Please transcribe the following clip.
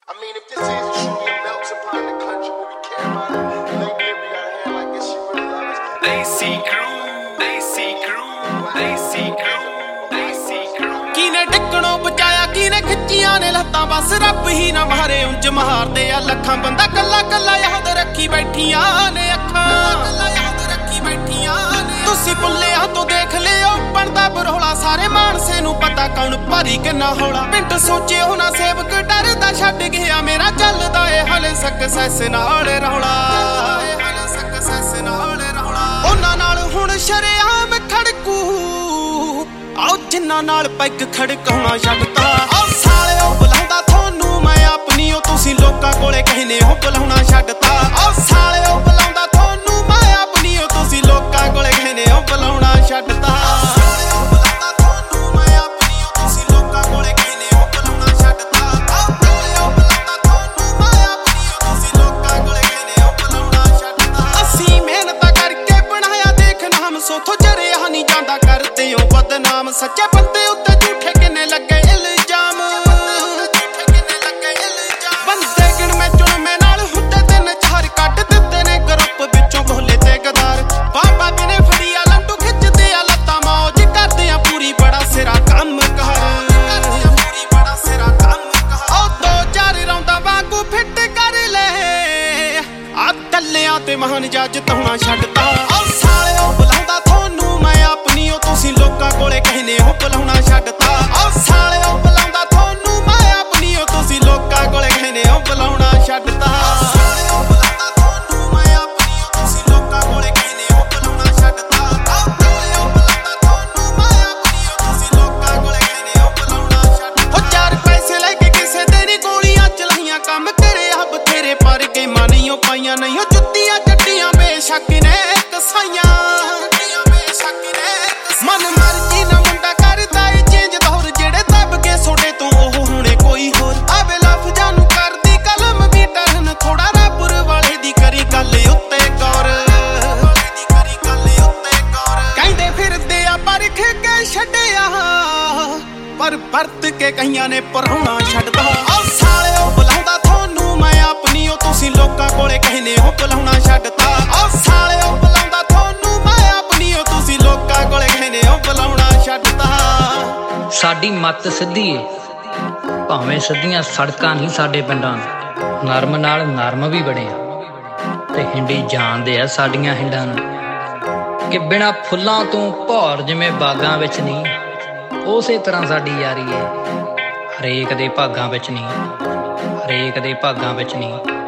I mean, if this is truly melts upon the country, would we care about it? Lately, we got a hair like this, she really loves us. Lazy crew, lazy crew, lazy crew, lazy crew. ਕਿਨੇ ਡਿੱਗਣੋਂ ਬਚਾਇਆ ਕਿਨੇ ਖਿੱਚੀਆਂ ਨੇ ਲੱਤਾਂ ਬਸ ਰੱਬ ਹੀ ਨਾ ਮਾਰੇ ਉਂਝ ਮਾਰਦੇ ਆ ਲੱਖਾਂ ਬੰਦਾ ਕੱਲਾ ਕੱਲਾ ਯਾਦ ਰੱਖੀ ਬੈਠੀਆਂ ਨੇ ਅੱਖਾਂ ਕੱਲਾ ਯਾਦ ਰੱਖੀ ਬੈਠੀਆਂ ਨੇ ਤੁਸੀਂ ਭੁੱਲਿਆ ਤੋਂ ਦੇਖ ਲਿਓ ਬਣਦਾ ਬਰੋਲਾ ਸਾਰੇ ਮਾਨਸੇ ਨੂੰ ਪਤਾ ਕੌਣ ਭਾਰੀ ਕਿੰਨਾ ਹੌਲਾ ਪਿੰਡ ਸੋਚੇ ਹੋਣਾ ਸੇਵਕ ਡਰਦਾ ਛੱਡ ਗਿਆ ਮੇਰਾ ਚੱਲਦਾ ਏ ਹਲੇ ਸਕਸੈਸ ਨਾਲ ਰੌਲਾ ਹਲੇ ਸਕਸੈਸ ਨਾਲ ਰੌਲਾ ਉਹਨਾਂ ਨਾਲ ਹੁਣ ਸ਼ਰੇਆਮ ਖੜਕੂ ਆਓ ਜਿੰਨਾਂ ਨਾਲ ਪੈਗ ਖੜਕਾਉਣਾ ਛੱਡਤਾ ਆਓ ਸਾਲਿਓ ਬੁਲਾਉਂਦਾ ਤੁਹਾਨੂੰ ਮੈਂ ਆਪਣੀ ਉਹ ਤੁਸੀਂ ਲੋਕਾਂ ਕੋਲੇ ਕਹਿੰਦੇ ਹੋ ਬੁਲਾਉਣਾ ਛੱਡਤਾ ਆਓ ਸਾਲਿਓ ਬੁਲਾਉਂਦਾ ਤੁਹਾਨੂੰ ਮੈਂ ਆਪਣੀ ਉਹ ਤੁਸੀਂ ਲੋਕਾਂ ਕੋਲੇ ਕਹਿੰਦੇ ਹੋ ਬੁਲਾਉਣਾ ਛੱਡਤਾ ਬਦਨਾਮ ਸੱਚੇ ਬੰਦੇ ਉੱਤੇ ਝੂਠੇ ਕਿੰਨੇ ਲੱਗੇ ਇਲਜ਼ਾਮ ਬੰਦੇ ਗਿਣ ਮੈਂ ਚੁਣਵੇਂ ਨਾਲ ਹੁੰਦੇ ਤਿੰਨ ਚਾਰ ਕੱਢ ਦਿੱਤੇ ਨੇ ਗਰੁੱਪ ਵਿੱਚੋਂ ਗੋਲੇ ਤੇ ਗਦਾਰ ਬਾਬਾ ਬਿਨੇ ਫੜੀਆ ਲੰਡੂ ਖਿੱਚਦੇ ਆ ਲੱਤਾਂ ਮੌਜ ਕਰਦੇ ਆ ਪੂਰੀ ਬੜਾ ਸਿਰਾ ਕੰਮ ਕਰ ਉਹ ਦੋ ਚਾਰ ਰੌਂਦਾ ਵਾਂਗੂ ਫਿੱਟ ਕਰ ਲੈ ਆ ਕੱਲਿਆਂ ਤੇ ਮਹਾਨ ਜੱਜ ਤਾਉਣਾ ਛੱਡਤਾ ਉਹ ਸਾਲਿਓ ਬੁਲਾਉਂਦਾ ਤੁਹਾਨੂੰ ਮੈਂ ਆਪਣੀ ਉਹ ਤੁਸੀਂ ਲੋਕਾਂ ਕੋਲੇ ਕਹਿੰਦੇ ਹੋ ਬੁਲਾਉਣਾ ਛੱਡਤਾ ਆਓ ਸਾਲਿਓ ਬੁਲਾਉਂਦਾ ਤੁਹਾਨੂੰ ਮੈਂ ਆਪਣੀ ਉਹ ਤੁਸੀਂ ਲੋਕਾਂ ਕੋਲੇ ਕਹਿੰਦੇ ਹੋ ਬੁਲਾਉਣਾ ਛੱਡਤਾ ਸਾਲਿਓ ਬੁਲਾਉਂਦਾ ਤੁਹਾਨੂੰ ਮੈਂ ਆਪਣੀ ਉਹ ਤੁਸੀਂ ਲੋਕਾਂ ਕੋਲੇ ਕਹਿੰਦੇ ਹੋ ਬੁਲਾਉਣਾ ਛੱਡਤਾ ਆਓ ਸਾਲਿਓ ਬੁਲਾਉਂਦਾ ਤੁਹਾਨੂੰ ਮੈਂ ਆਪਣੀ ਉਹ ਤੁਸੀਂ ਲੋਕਾਂ ਕੋਲੇ ਕਹਿੰਦੇ ਹੋ ਬੁਲਾਉਣਾ ਛੱਡਤਾ ਉਹ ਚਾਰ ਪੈਸੇ ਲੈ ਕੇ ਕਿਸੇ ਦੇ ਨੀ ਗੋਲੀਆਂ ਚਲਾਈਆਂ ਕੰਮ ਕਰਿਆ ਬਥੇਰੇ ਪਰ ਗੇਮਾਂ ਨਹੀਂ ਉਹ ਪਾਈਆਂ ਨਹੀਂ ਉਹ ਜੁੱਤੀਆਂ ਚੱਟੀਆਂ ਬੇਸ਼ੱਕ ਨੇ ਕਸਾਈਆਂ ਮਨ ਮਰਜੀ ਨਾ ਮੁੰਡਾ ਕਰਦਾ ਏ ਚੇਂਜ ਦੌਰ ਜਿਹੜੇ ਦੱਬ ਕੇ ਸੋਡੇ ਤੋਂ ਉਹ ਹੁਣੇ ਕੋਈ ਹੋਰ ਆਵੇ ਲਫ਼ਜ਼ਾਂ ਨੂੰ ਕਰਦੀ ਕਲਮ ਵੀ ਟਰਨ ਥੋੜਾ ਰਾਪੁਰ ਵਾਲੇ ਦੀ ਕਰੀ ਗੱਲ ਉੱਤੇ ਗੌਰ ਕਹਿੰਦੇ ਫਿਰਦੇ ਆ ਪਰਖ ਕੇ ਛੱਡਿਆ ਪਰ ਵਰਤ ਕੇ ਕਈਆਂ ਨੇ ਪਰਾਉਣਾ ਛੱਡਦਾ ਆਓ ਸਾਲਿਓ ਬੁਲਾਉਂਦਾ ਤੁਹਾਨੂੰ ਮੈਂ ਆਪਣੀ ਉਹ ਤੁਸੀਂ ਲੋਕਾਂ ਕੋਲੇ ਕਹਿੰਦੇ ਹੋ ਬੁਲਾਉਣਾ ਛੱਡਤਾ ਆਓ ਸਾਲਿਓ ਬੁਲਾਉਂਦਾ ਤੁਹਾਨੂੰ ਮੈਂ ਆਪਣੀ ਉਹ ਤੁਸੀਂ ਲੋਕਾਂ ਕੋਲੇ ਕਹਿੰਦੇ ਹੋ ਬੁਲਾਉਣਾ ਛੱਡਤਾ ਸਾਡੀ ਮੱਤ ਸਿੱਧੀ ਏ ਭਾਵੇਂ ਸਿੱਧੀਆਂ ਸੜਕਾਂ ਨਹੀਂ ਸਾਡੇ ਪਿੰਡਾਂ ਨਰਮ ਨਾਲ ਨਰਮ ਵੀ ਬਣੇ ਆ ਤੇ ਹਿੰਡੀ ਜਾਣਦੇ ਆ ਸਾਡੀਆਂ ਹਿੰਡਾਂ ਨੂੰ ਕਿ ਬਿਨਾਂ ਫੁੱਲਾਂ ਤੋਂ ਭੌਰ ਜਿਵੇਂ ਬਾਗਾਂ ਵਿੱਚ ਨਹੀਂ ਉਸੇ ਤਰ੍ਹਾਂ ਸਾਡੀ ਯਾਰੀ ਏ ਹਰੇਕ ਦੇ ਭਾਗਾਂ ਵਿੱਚ ਨਹੀਂ ਹਰੇਕ ਦੇ ਭਾਗਾਂ ਵਿੱਚ ਨਹੀਂ